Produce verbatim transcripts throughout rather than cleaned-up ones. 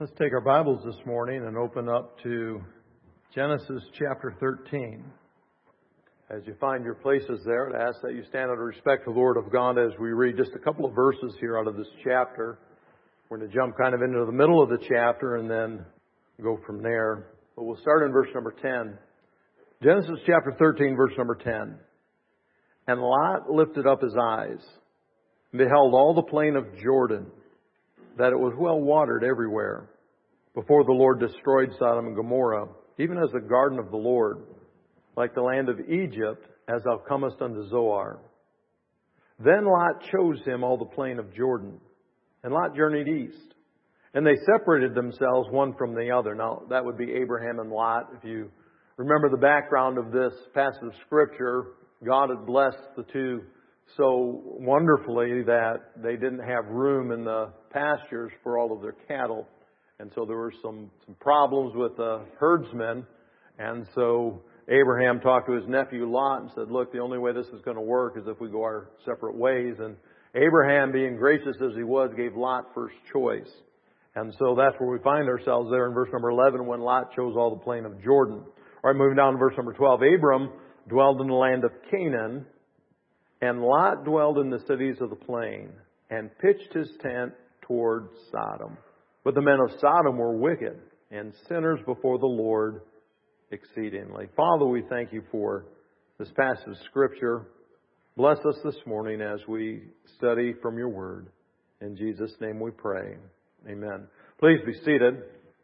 Let's take our Bibles this morning and open up to Genesis chapter thirteen. As you find your places there, I'd ask that you stand out of respect to the Word of God as we read just a couple of verses here out of this chapter. We're going to jump kind of into the middle of the chapter and then go from there. But we'll start in verse number ten. Genesis chapter thirteen, verse number ten. And Lot lifted up his eyes and beheld all the plain of Jordan, that it was well watered everywhere, before the Lord destroyed Sodom and Gomorrah, even as the garden of the Lord, like the land of Egypt, as thou comest unto Zoar. Then Lot chose him all the plain of Jordan, and Lot journeyed east. And they separated themselves one from the other. Now, that would be Abraham and Lot. If you remember the background of this passage of Scripture, God had blessed the two so wonderfully that they didn't have room in the pastures for all of their cattle. And so there were some, some problems with the herdsmen. And so Abraham talked to his nephew Lot and said, look, the only way this is going to work is if we go our separate ways. And Abraham, being gracious as he was, gave Lot first choice. And so that's where we find ourselves there in verse number eleven, when Lot chose all the plain of Jordan. All right, moving down to verse number twelve. Abram dwelled in the land of Canaan, and Lot dwelled in the cities of the plain, and pitched his tent toward Sodom. But the men of Sodom were wicked, and sinners before the Lord exceedingly. Father, we thank you for this passage of Scripture. Bless us this morning as we study from your word. In Jesus' name we pray. Amen. Please be seated.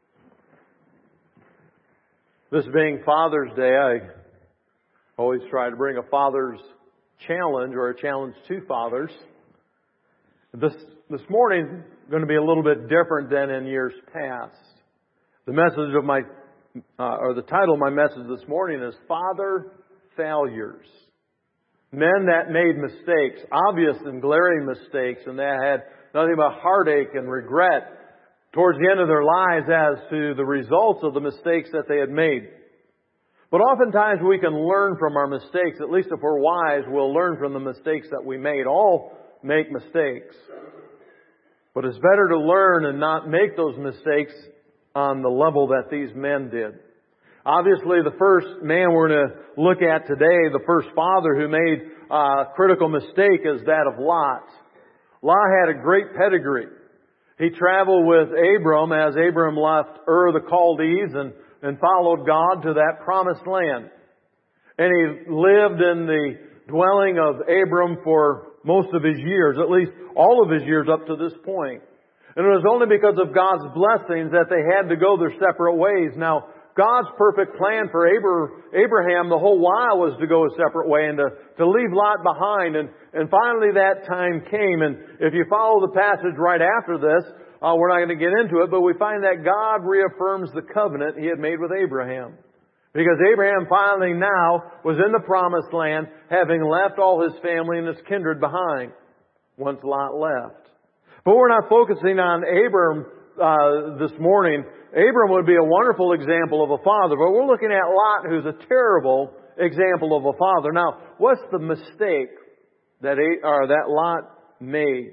This being Father's Day, I always try to bring a father's challenge or a challenge to fathers. This this morning is going to be a little bit different than in years past. The message of my uh, or the title of my message this morning is Father Failures. Men that made mistakes, obvious and glaring mistakes, and that had nothing but heartache and regret towards the end of their lives as to the results of the mistakes that they had made. But oftentimes we can learn from our mistakes. At least if we're wise, we'll learn from the mistakes that we made. All make mistakes. But it's better to learn and not make those mistakes on the level that these men did. Obviously, the first man we're going to look at today, the first father who made a critical mistake, is that of Lot. Lot had a great pedigree. He traveled with Abram as Abram left Ur the Chaldees and, and followed God to that promised land. And he lived in the dwelling of Abram for most of his years, at least all of his years up to this point. And it was only because of God's blessings that they had to go their separate ways. Now, God's perfect plan for Abraham the whole while was to go a separate way and to, to leave Lot behind. And, and finally that time came. And if you follow the passage right after this, uh, we're not going to get into it, but we find that God reaffirms the covenant He had made with Abraham. Because Abraham finally now was in the promised land, having left all his family and his kindred behind once Lot left. But we're not focusing on Abram uh, this morning. Abram would be a wonderful example of a father, but we're looking at Lot, who's a terrible example of a father. Now, what's the mistake that or that Lot made?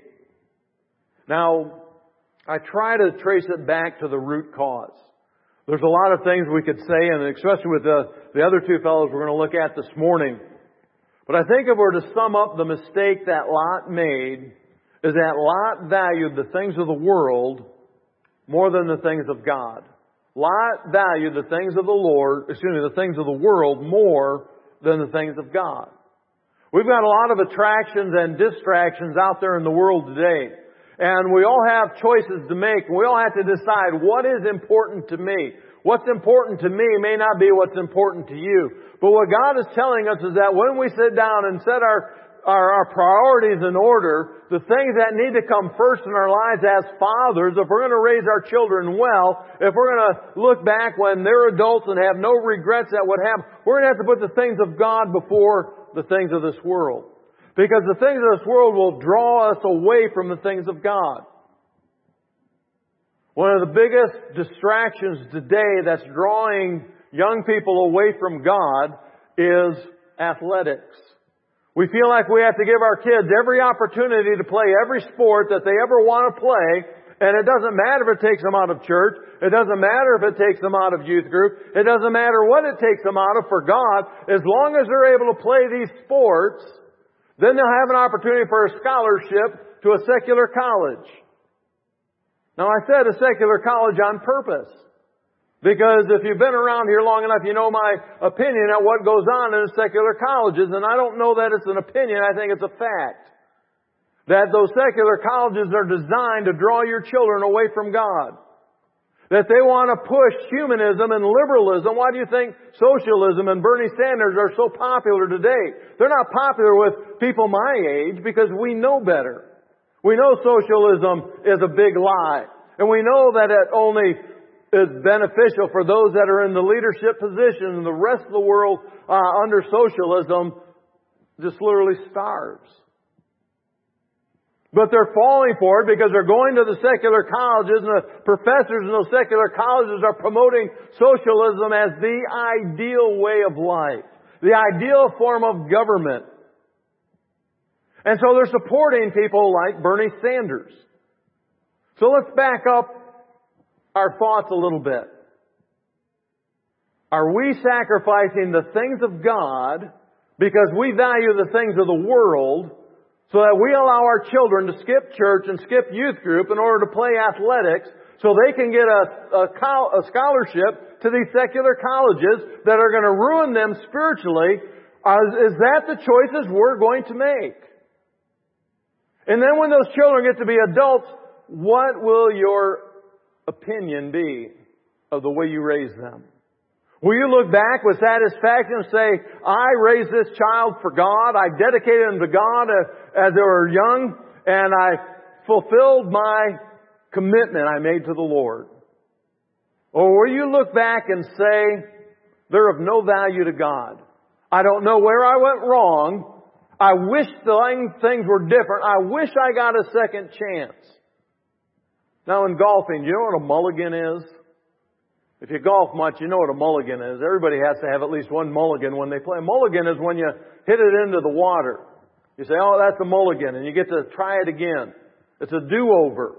Now, I try to trace it back to the root cause. There's a lot of things we could say, and especially with the, the other two fellows we're going to look at this morning. But I think if we're to sum up the mistake that Lot made, is that Lot valued the things of the world more than the things of God. Lot valued the things of the Lord, excuse me, the things of the world more than the things of God. We've got a lot of attractions and distractions out there in the world today. And we all have choices to make. We all have to decide what is important to me. What's important to me may not be what's important to you. But what God is telling us is that when we sit down and set our Our, our priorities in order, the things that need to come first in our lives as fathers, if we're going to raise our children well, if we're going to look back when they're adults and have no regrets at what happened, we're going to have to put the things of God before the things of this world. Because the things of this world will draw us away from the things of God. One of the biggest distractions today that's drawing young people away from God is athletics. We feel like we have to give our kids every opportunity to play every sport that they ever want to play, And it doesn't matter if it takes them out of church. It doesn't matter if it takes them out of youth group. It doesn't matter what it takes them out of for God. As long as they're able to play these sports, then they'll have an opportunity for a scholarship to a secular college. Now I said a secular college on purpose. Because if you've been around here long enough, you know my opinion on what goes on in secular colleges. And I don't know that it's an opinion, I think it's a fact. That those secular colleges are designed to draw your children away from God. That they want to push humanism and liberalism. Why do you think socialism and Bernie Sanders are so popular today? They're not popular with people my age because we know better. We know socialism is a big lie. And we know that it only is beneficial for those that are in the leadership position, and the rest of the world uh, under socialism just literally starves. But they're falling for it because they're going to the secular colleges, and the professors in those secular colleges are promoting socialism as the ideal way of life, the ideal form of government. And so they're supporting people like Bernie Sanders. So let's back up our thoughts a little bit. Are we sacrificing the things of God because we value the things of the world, so that we allow our children to skip church and skip youth group in order to play athletics so they can get a, a, a scholarship to these secular colleges that are going to ruin them spiritually? Uh, is that the choices we're going to make? And then when those children get to be adults, what will your opinion be of the way you raise them? Will you look back with satisfaction and say, I raised this child for God, I dedicated him to God as they were young, and I fulfilled my commitment I made to the Lord? Or will you look back and say, they're of no value to God. I don't know where I went wrong. I wish the things were different. I wish I got a second chance. Now in golfing, you know what a mulligan is? If you golf much, you know what a mulligan is. Everybody has to have at least one mulligan when they play. A mulligan is when you hit it into the water. You say, oh, that's a mulligan, and you get to try it again. It's a do-over.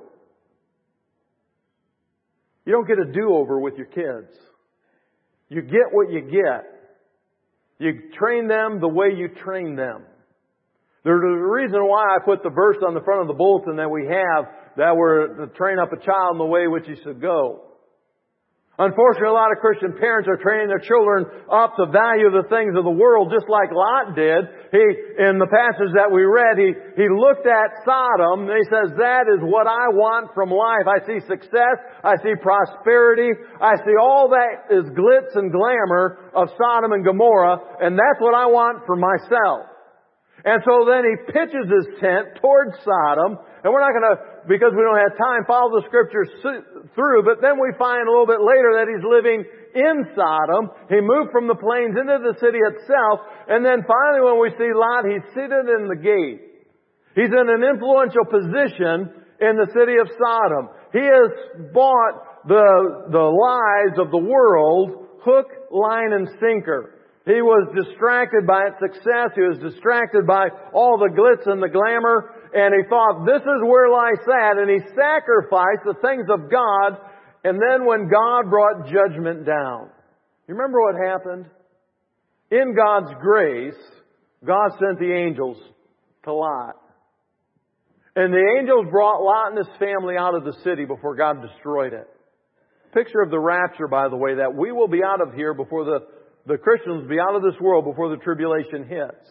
You don't get a do-over with your kids. You get what you get. You train them the way you train them. There's a reason why I put the verse on the front of the bulletin that we have, that we're to train up a child in the way which he should go. Unfortunately, a lot of Christian parents are training their children up to value the things of the world, just like Lot did. He, in the passage that we read, he, he looked at Sodom and he says, that is what I want from life. I see success. I see prosperity. I see all that is glitz and glamour of Sodom and Gomorrah, and that's what I want for myself. And so then he pitches his tent towards Sodom. And we're not going to, because we don't have time, follow the scriptures through. But then we find a little bit later that he's living in Sodom. He moved from the plains into the city itself. And then finally when we see Lot, he's seated in the gate. He's in an influential position in the city of Sodom. He has bought the, the lives of the world hook, line, and sinker. He was distracted by its success. He was distracted by all the glitz and the glamour. And he thought, this is where life's at. And he sacrificed the things of God. And then when God brought judgment down, you remember what happened? In God's grace, God sent the angels to Lot. And the angels brought Lot and his family out of the city before God destroyed it. Picture of the rapture, by the way, that we will be out of here before the The Christians will be out of this world before the tribulation hits.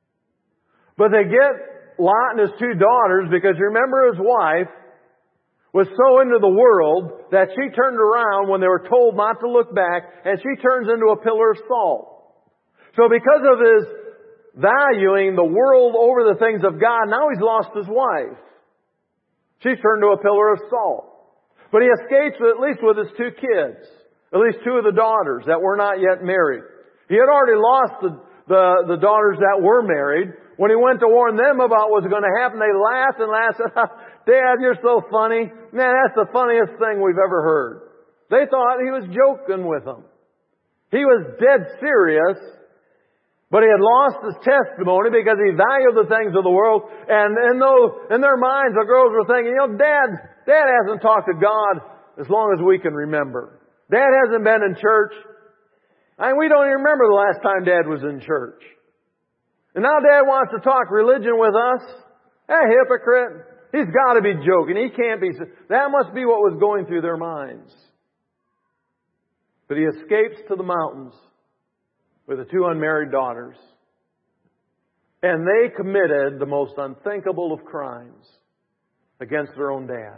But they get Lot and his two daughters because you remember his wife was so into the world that she turned around when they were told not to look back, and she turns into a pillar of salt. So because of his valuing the world over the things of God, now he's lost his wife. She's turned to a pillar of salt. But he escapes at least with his two kids. At least two of the daughters that were not yet married. He had already lost the, the, the daughters that were married. When he went to warn them about what was going to happen, they laughed and laughed. Dad, you're so funny. Man, that's the funniest thing we've ever heard. They thought he was joking with them. He was dead serious, but he had lost his testimony because he valued the things of the world. And in, those, in their minds, the girls were thinking, you know, Dad, Dad hasn't talked to God as long as we can remember. Dad hasn't been in church. I mean, we don't even remember the last time Dad was in church. And now Dad wants to talk religion with us? Hey, hypocrite. He's got to be joking. He can't be. That must be what was going through their minds. But he escapes to the mountains with the two unmarried daughters. And they committed the most unthinkable of crimes against their own dad.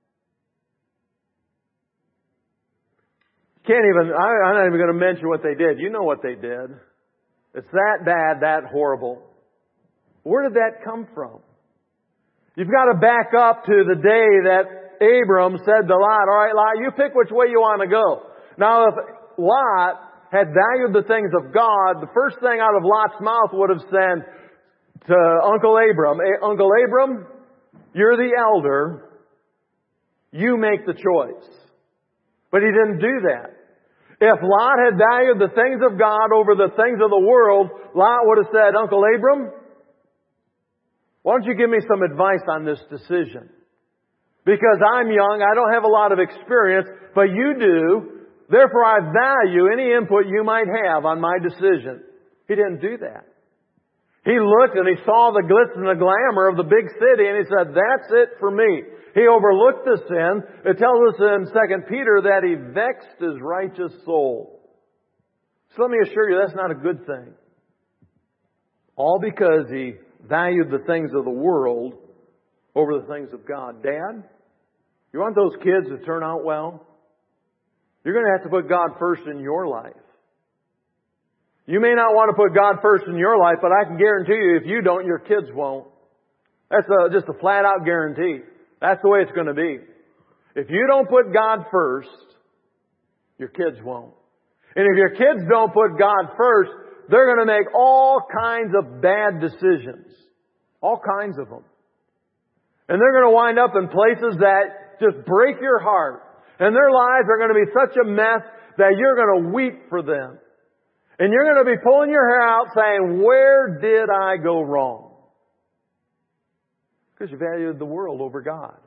Can't even, I, I'm not even going to mention what they did. You know what they did. It's that bad, that horrible. Where did that come from? You've got to back up to the day that Abram said to Lot, all right, Lot, you pick which way you want to go. Now, if Lot had valued the things of God, the first thing out of Lot's mouth would have said to Uncle Abram, Uncle Abram, you're the elder. You make the choice. But he didn't do that. If Lot had valued the things of God over the things of the world, Lot would have said, Uncle Abram, why don't you give me some advice on this decision? Because I'm young, I don't have a lot of experience, but you do. Therefore, I value any input you might have on my decision. He didn't do that. He looked and he saw the glitz and the glamour of the big city and he said, that's it for me. He overlooked the sin. It tells us in Second Peter that he vexed his righteous soul. So let me assure you, that's not a good thing. All because he valued the things of the world over the things of God. Dad, you want those kids to turn out well? You're going to have to put God first in your life. You may not want to put God first in your life, but I can guarantee you if you don't, your kids won't. That's a, just a flat out guarantee. That's the way it's going to be. If you don't put God first, your kids won't. And if your kids don't put God first, they're going to make all kinds of bad decisions. All kinds of them. And they're going to wind up in places that just break your heart. And their lives are going to be such a mess that you're going to weep for them. And you're going to be pulling your hair out saying, where did I go wrong? Because you valued the world over God.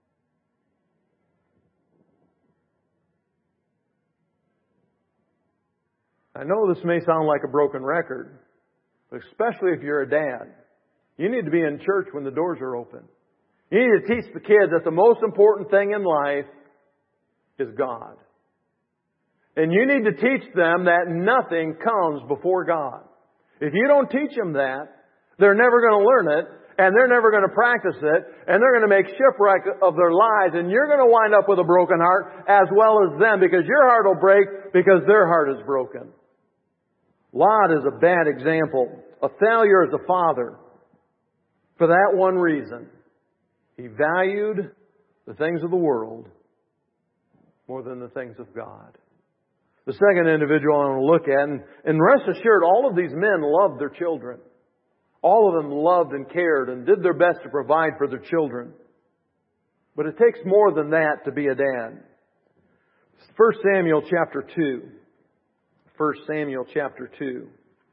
I know this may sound like a broken record, but especially if you're a dad, you need to be in church when the doors are open. You need to teach the kids that the most important thing in life is God. And you need to teach them that nothing comes before God. If you don't teach them that, they're never going to learn it, and they're never going to practice it, and they're going to make shipwreck of their lives, and you're going to wind up with a broken heart as well as them, because your heart will break because their heart is broken. Lot is a bad example, a failure as a father, for that one reason. He valued the things of the world more than the things of God. The second individual I want to look at, and, and rest assured, all of these men loved their children. All of them loved and cared and did their best to provide for their children. But it takes more than that to be a dad. First Samuel chapter two. First Samuel chapter two.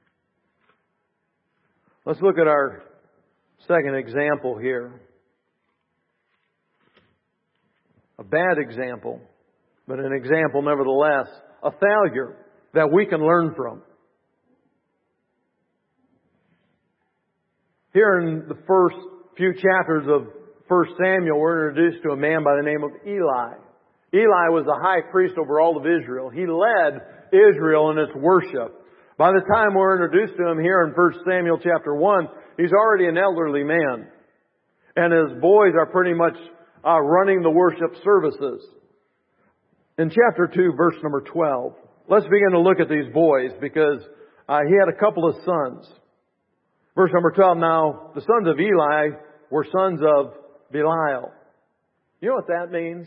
Let's look at our second example here. A bad example, but an example nevertheless. A failure that we can learn from. Here in the first few chapters of First Samuel, we're introduced to a man by the name of Eli. Eli was the high priest over all of Israel. He led Israel in its worship. By the time we're introduced to him here in First Samuel chapter one, he's already an elderly man. And his boys are pretty much uh, running the worship services. In chapter two, verse number twelve, let's begin to look at these boys because uh, he had a couple of sons. Verse number twelve, now the sons of Eli were sons of Belial. You know what that means?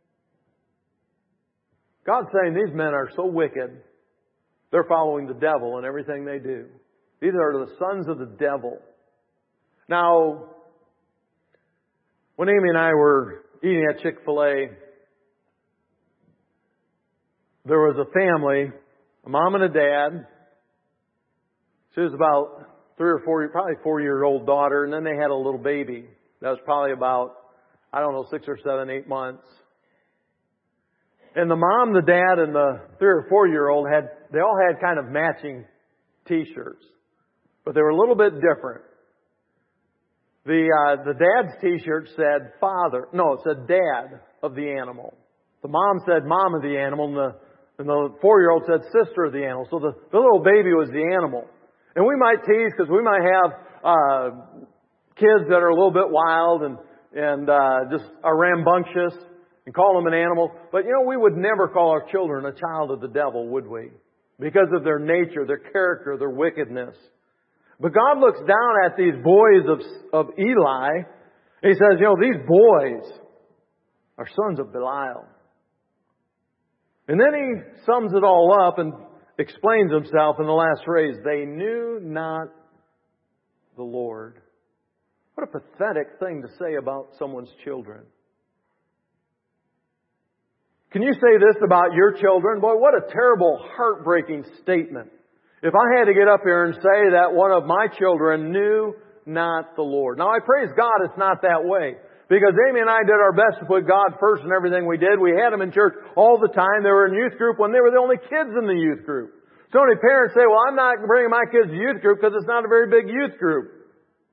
God's saying these men are so wicked, they're following the devil in everything they do. These are the sons of the devil. Now, when Amy and I were eating at Chick-fil-A, there was a family, a mom and a dad. She was about three or four, probably four-year-old daughter, and then they had a little baby that was probably about I don't know, six or seven, eight months. And the mom, the dad, and the three or four year old had, they all had kind of matching t-shirts. But they were a little bit different. The, uh, the dad's t-shirt said father, no, it said dad of the animal. The mom said mom of the animal, and the, and the four year old said sister of the animal. So the, the little baby was the animal. And we might tease because we might have, uh, kids that are a little bit wild and, and, uh, just are rambunctious. And call them an animal. But you know, we would never call our children a child of the devil, would we? Because of their nature, their character, their wickedness. But God looks down at these boys of, of Eli. And He says, you know, these boys are sons of Belial. And then He sums it all up and explains Himself in the last phrase. They knew not the Lord. What a pathetic thing to say about someone's children. Can you say this about your children? Boy, what a terrible, heartbreaking statement. If I had to get up here and say that one of my children knew not the Lord. Now, I praise God it's not that way. Because Amy and I did our best to put God first in everything we did. We had them in church all the time. They were in youth group when they were the only kids in the youth group. So many parents say, well, I'm not bringing my kids to youth group because it's not a very big youth group.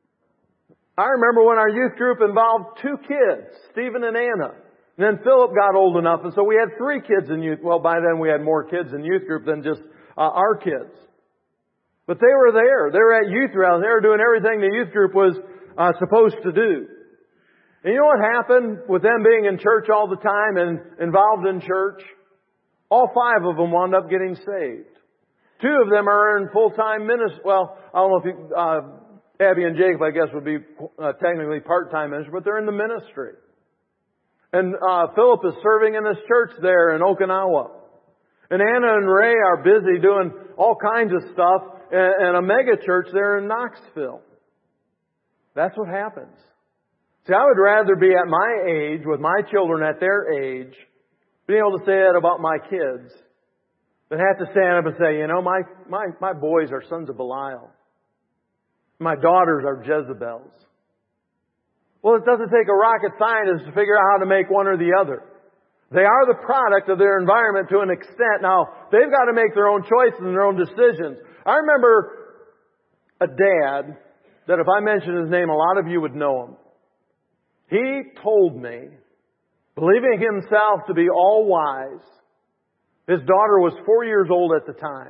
I remember when our youth group involved two kids, Stephen and Anna. And then Philip got old enough, and so we had three kids in youth. Well, by then we had more kids in youth group than just uh, our kids. But they were there. They were at youth rounds. They were doing everything the youth group was uh, supposed to do. And you know what happened with them being in church all the time and involved in church? All five of them wound up getting saved. Two of them are in full-time ministry. Well, I don't know if you, uh, Abby and Jacob, I guess, would be uh, technically part-time ministry, but they're in the ministry. And uh, Philip is serving in this church there in Okinawa. And Anna and Ray are busy doing all kinds of stuff in a mega church there in Knoxville. That's what happens. See, I would rather be at my age, with my children at their age, being able to say that about my kids, than have to stand up and say, you know, my, my, my boys are sons of Belial. My daughters are Jezebels. Well, it doesn't take a rocket scientist to figure out how to make one or the other. They are the product of their environment to an extent. Now, they've got to make their own choices and their own decisions. I remember a dad that if I mentioned his name, a lot of you would know him. He told me, believing himself to be all wise, his daughter was four years old at the time.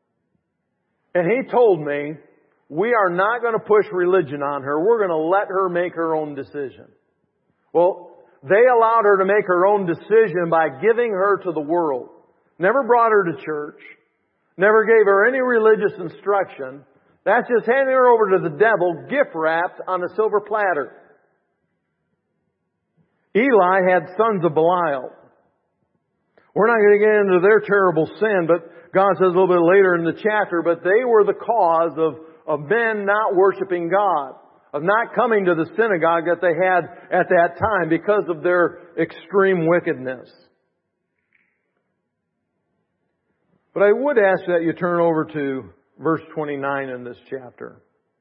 And he told me, we are not going to push religion on her. We're going to let her make her own decision. Well, they allowed her to make her own decision by giving her to the world. Never brought her to church. Never gave her any religious instruction. That's just handing her over to the devil, gift wrapped on a silver platter. Eli had sons of Belial. We're not going to get into their terrible sin, but God says a little bit later in the chapter, but they were the cause of of men not worshiping God, of not coming to the synagogue that they had at that time because of their extreme wickedness. But I would ask that you turn over to verse twenty-nine in this chapter.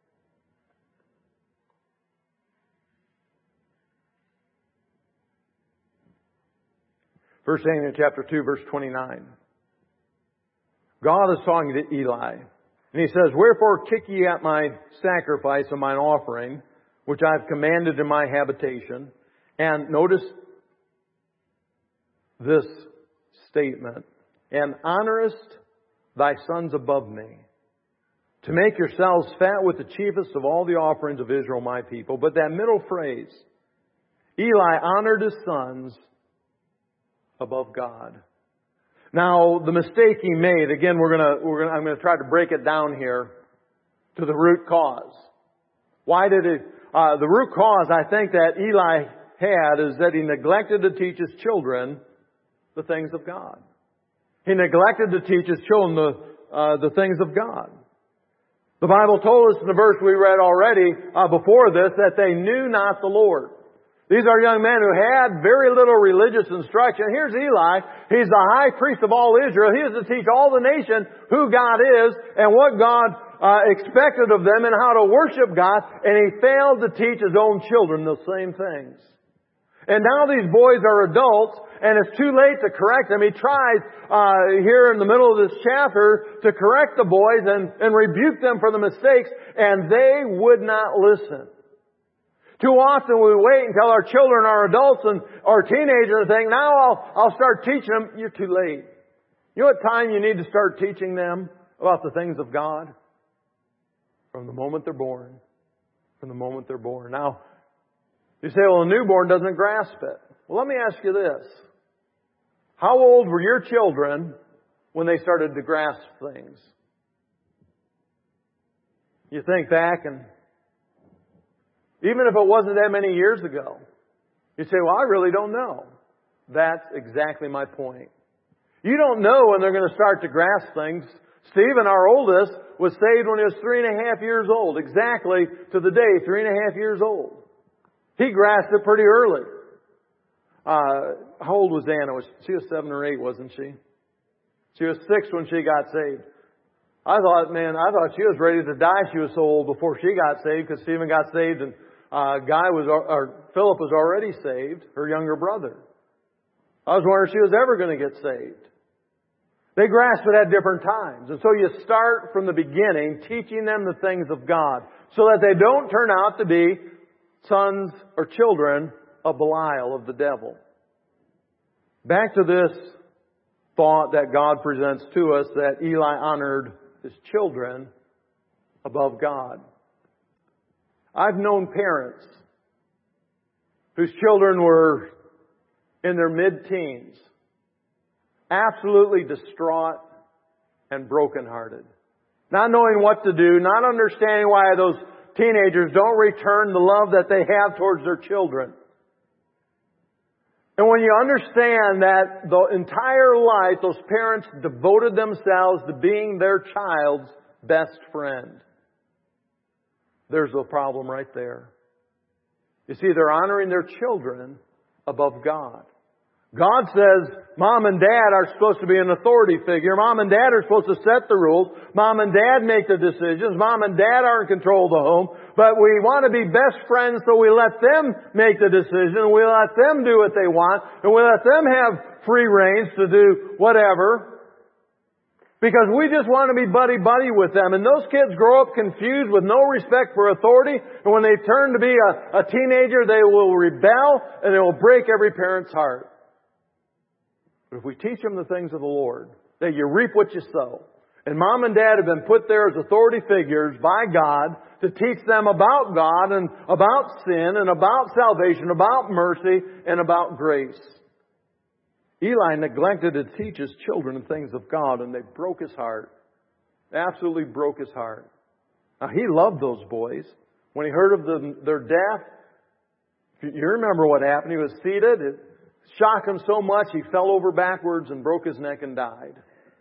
First Samuel chapter two, verse twenty-nine. God is talking to Eli. And He says, wherefore kick ye at my sacrifice and mine offering, which I have commanded in my habitation. And notice this statement. And honorest thy sons above me, to make yourselves fat with the chiefest of all the offerings of Israel, my people. But that middle phrase, Eli honored his sons above God. Now, the mistake he made, again, we're gonna, we're gonna, I'm gonna try to break it down here to the root cause. Why did it, uh, the root cause I think that Eli had is that he neglected to teach his children the things of God. He neglected to teach his children the, uh, the things of God. The Bible told us in the verse we read already, uh, before this, that they knew not the Lord. These are young men who had very little religious instruction. Here's Eli. He's the high priest of all Israel. He is to teach all the nation who God is and what God uh, expected of them and how to worship God. And he failed to teach his own children the same things. And now these boys are adults, and it's too late to correct them. He tries uh, here in the middle of this chapter to correct the boys and, and rebuke them for the mistakes, and they would not listen. Too often we wait until our children are adults and are teenagers and think, now I'll, I'll start teaching them. You're too late. You know what time you need to start teaching them about the things of God? From the moment they're born. From the moment they're born. Now, you say, well, a newborn doesn't grasp it. Well, let me ask you this. How old were your children when they started to grasp things? You think back, and even if it wasn't that many years ago, you say, well, I really don't know. That's exactly my point. You don't know when they're going to start to grasp things. Stephen, our oldest, was saved when he was three and a half years old. Exactly to the day, three and a half years old. He grasped it pretty early. Uh, how old was Anna? Was, she was seven or eight, wasn't she? She was six when she got saved. I thought, man, I thought she was ready to die. She was so old before she got saved, because Stephen got saved and uh, Guy was, or Philip was already saved, her younger brother. I was wondering if she was ever going to get saved. They grasp it at different times. And so you start from the beginning teaching them the things of God so that they don't turn out to be sons or children of Belial, of the devil. Back to this thought that God presents to us, that Eli honored his children above God. I've known parents whose children were in their mid-teens, absolutely distraught and brokenhearted. Not knowing what to do, not understanding why those teenagers don't return the love that they have towards their children. And when you understand that the entire life those parents devoted themselves to being their child's best friend, there's a problem right there. You see, they're honoring their children above God. God says mom and dad are supposed to be an authority figure. Mom and dad are supposed to set the rules. Mom and dad make the decisions. Mom and dad are in control of the home. But we want to be best friends, so we let them make the decision. We let them do what they want. And we let them have free reins to do whatever. Because we just want to be buddy-buddy with them. And those kids grow up confused with no respect for authority. And when they turn to be a, a teenager, they will rebel and they will break every parent's heart. But if we teach them the things of the Lord, that you reap what you sow. And mom and dad have been put there as authority figures by God to teach them about God and about sin and about salvation, about mercy and about grace. Eli neglected to teach his children the things of God, and they broke his heart. They absolutely broke his heart. Now, he loved those boys. When he heard of the, their death, you remember what happened. He was seated. It shocked him so much, he fell over backwards and broke his neck and died.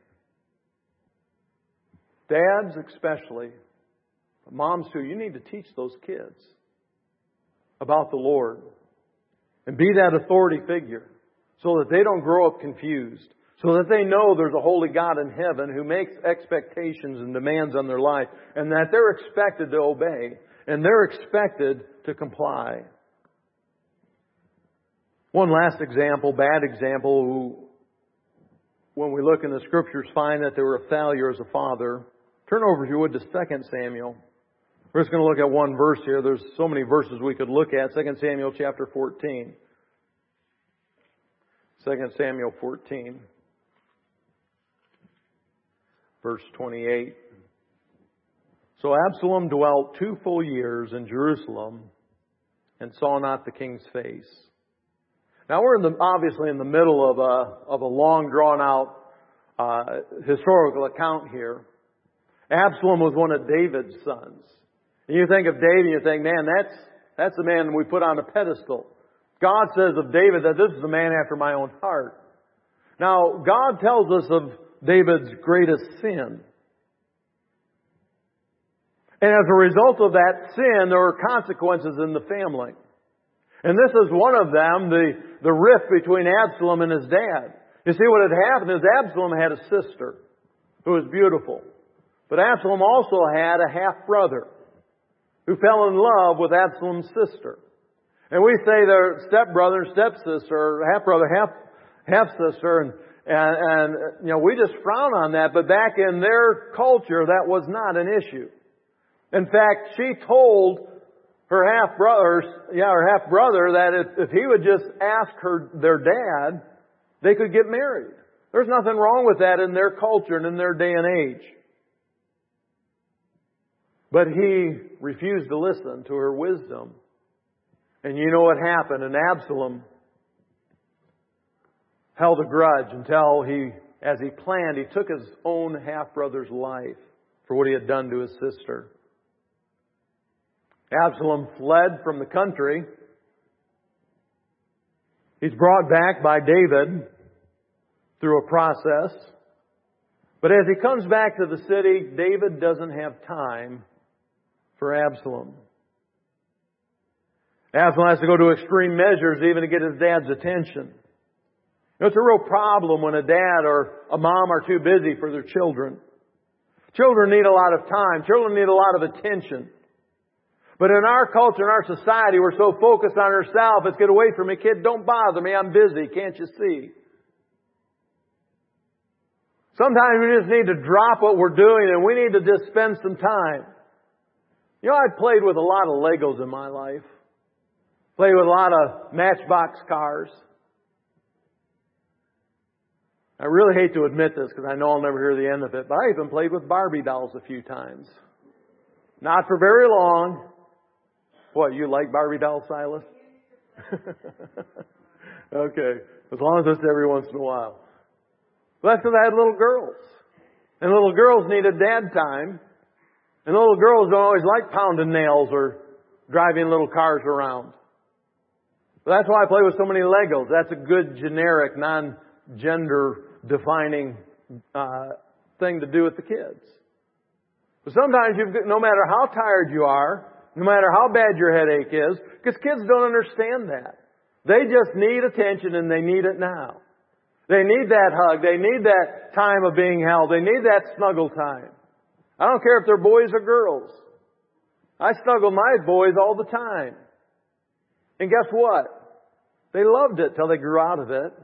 Dads especially, moms too, you need to teach those kids about the Lord. And be that authority figure so that they don't grow up confused. So that they know there's a holy God in heaven who makes expectations and demands on their life. And that they're expected to obey. And they're expected to comply. One last example, bad example, who, when we look in the Scriptures, find that they were a failure as a father. Turn over, if you would, to Second Samuel. We're just going to look at one verse here. There's so many verses we could look at. Second Samuel chapter fourteen. Second Samuel fourteen. Verse twenty-eight. So Absalom dwelt two full years in Jerusalem and saw not the king's face. Now we're in the, obviously in the middle of a, of a long drawn out uh, historical account here. Absalom was one of David's sons. And you think of David and you think, man, that's, that's the man we put on a pedestal. God says of David that this is the man after my own heart. Now, God tells us of David's greatest sin. And as a result of that sin, there were consequences in the family. And this is one of them, the, the rift between Absalom and his dad. You see, what had happened is Absalom had a sister who was beautiful. But Absalom also had a half-brother who fell in love with Absalom's sister. And we say they're stepbrother, stepsister, half-brother, half, half-sister, and, and, and, you know, we just frown on that, but back in their culture, that was not an issue. In fact, she told her half-brother, yeah, her half-brother that if, if he would just ask her, their dad, they could get married. There's nothing wrong with that in their culture and in their day and age. But he refused to listen to her wisdom. And you know what happened? And Absalom held a grudge until he, as he planned, he took his own half-brother's life for what he had done to his sister. Absalom fled from the country. He's brought back by David through a process. But as he comes back to the city, David doesn't have time for Absalom. Absalom has to go to extreme measures even to get his dad's attention. You know, it's a real problem when a dad or a mom are too busy for their children. Children need a lot of time. Children need a lot of attention. But in our culture, in our society, we're so focused on ourselves. Let's get away from me, kid. Don't bother me. I'm busy. Can't you see? Sometimes we just need to drop what we're doing and we need to just spend some time. You know, I've played with a lot of Legos in my life. Played with a lot of Matchbox cars. I really hate to admit this because I know I'll never hear the end of it, but I even played with Barbie dolls a few times. Not for very long. What, you like Barbie dolls, Silas? Okay. As long as it's every once in a while. Well, that's because I had little girls. And little girls needed dad time. And little girls don't always like pounding nails or driving little cars around. But that's why I play with so many Legos. That's a good generic, non-gender defining uh, thing to do with the kids. But sometimes, you've, no matter how tired you are, no matter how bad your headache is, because kids don't understand that. They just need attention and they need it now. They need that hug. They need that time of being held. They need that snuggle time. I don't care if they're boys or girls. I snuggle my boys all the time. And guess what? They loved it till they grew out of it.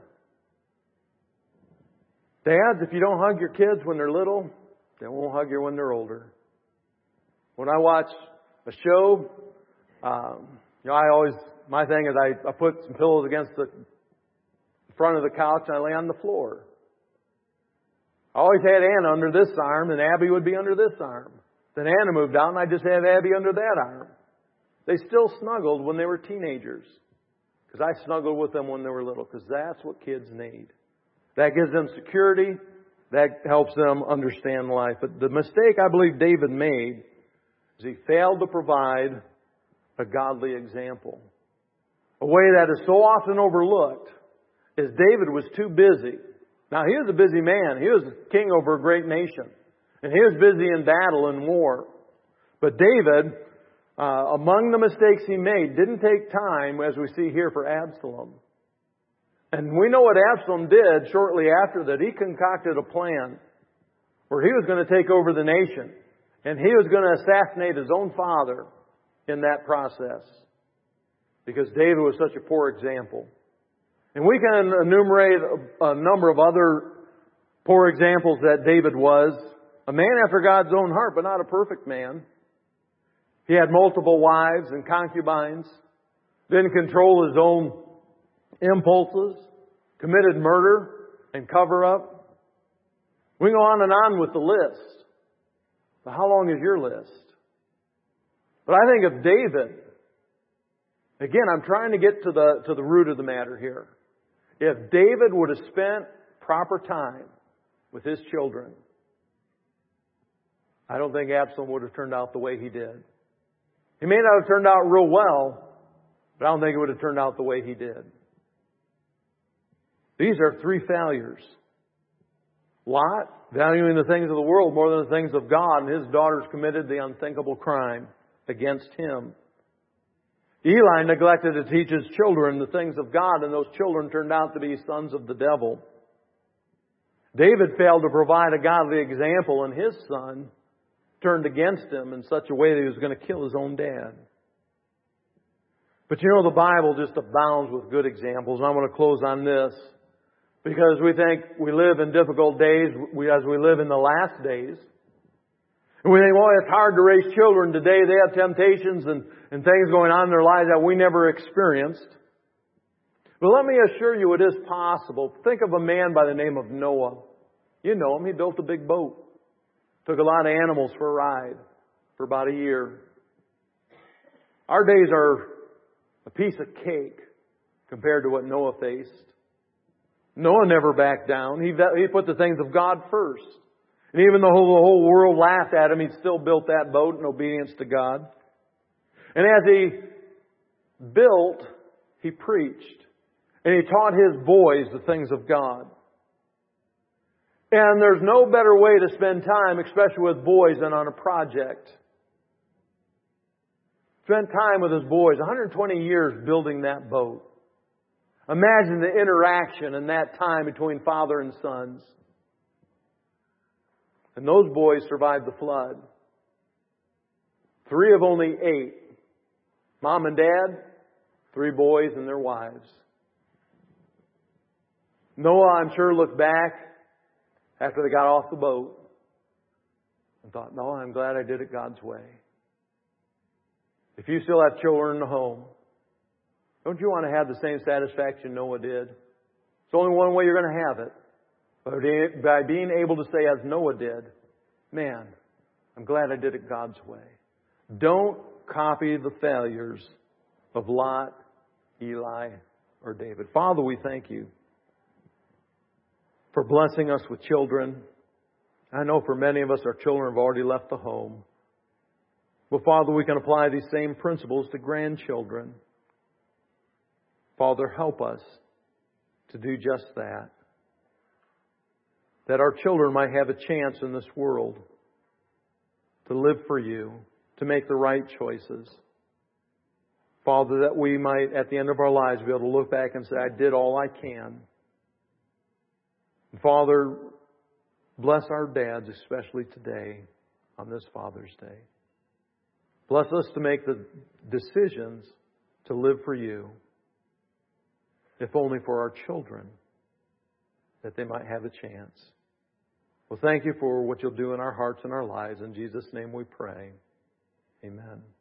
Dads, if you don't hug your kids when they're little, they won't hug you when they're older. When I watch a show, um, you know, I always, my thing is I, I put some pillows against the front of the couch and I lay on the floor. I always had Anna under this arm and Abby would be under this arm. Then Anna moved out and I just had Abby under that arm. They still snuggled when they were teenagers. Because I snuggled with them when they were little. Because that's what kids need. That gives them security. That helps them understand life. But the mistake I believe David made is he failed to provide a godly example. A way that is so often overlooked is David was too busy. Now, he was a busy man. He was king over a great nation. And he was busy in battle and war. But David, uh, among the mistakes he made, didn't take time, as we see here, for Absalom. And we know what Absalom did shortly after that. He concocted a plan where he was going to take over the nation. And he was going to assassinate his own father in that process. Because David was such a poor example. And we can enumerate a, a number of other poor examples that David was. A man after God's own heart, but not a perfect man. He had multiple wives and concubines. Didn't control his own impulses. Committed murder and cover-up. We can go on and on with the list. But how long is your list? But I think of David. Again, I'm trying to get to the, to the root of the matter here. If David would have spent proper time with his children, I don't think Absalom would have turned out the way he did. He may not have turned out real well, but I don't think it would have turned out the way he did. These are three failures. Lot, valuing the things of the world more than the things of God, and his daughters committed the unthinkable crime against him. Eli neglected to teach his children the things of God, and those children turned out to be sons of the devil. David failed to provide a godly example, and his son turned against him in such a way that he was going to kill his own dad. But you know, the Bible just abounds with good examples. And I want to close on this. Because we think we live in difficult days we, as we live in the last days. And we think, well, it's hard to raise children today. They have temptations and, and things going on in their lives that we never experienced. But let me assure you it is possible. Think of a man by the name of Noah. You know him. He built a big boat. Took a lot of animals for a ride for about a year. Our days are a piece of cake compared to what Noah faced. Noah never backed down. He, he put the things of God first. And even though the whole world laughed at him, he still built that boat in obedience to God. And as he built, he preached. And he taught his boys the things of God. And there's no better way to spend time, especially with boys, than on a project. Spent time with his boys, one hundred twenty years building that boat. Imagine the interaction in that time between father and sons. And those boys survived the flood. Three of only eight. Mom and dad, three boys and their wives. Noah, I'm sure, looked back after they got off the boat and thought, no, I'm glad I did it God's way. If you still have children in the home, don't you want to have the same satisfaction Noah did? It's only one way you're going to have it. By being able to say, as Noah did, man, I'm glad I did it God's way. Don't copy the failures of Lot, Eli, or David. Father, we thank you for blessing us with children. I know for many of us, our children have already left the home. But Father, we can apply these same principles to grandchildren. Father, help us to do just that. That our children might have a chance in this world to live for you, to make the right choices. Father, that we might, at the end of our lives, be able to look back and say, I did all I can. And Father, bless our dads, especially today, on this Father's Day. Bless us to make the decisions to live for you, if only for our children, that they might have a chance. Well, thank you for what you'll do in our hearts and our lives. In Jesus' name we pray. Amen.